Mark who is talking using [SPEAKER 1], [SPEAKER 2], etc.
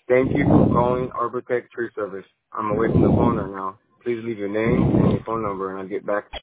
[SPEAKER 1] Thank you for calling Arbortech Tree Service. I'm away from the phone right now. Please leave your name and your phone number, and I'll get back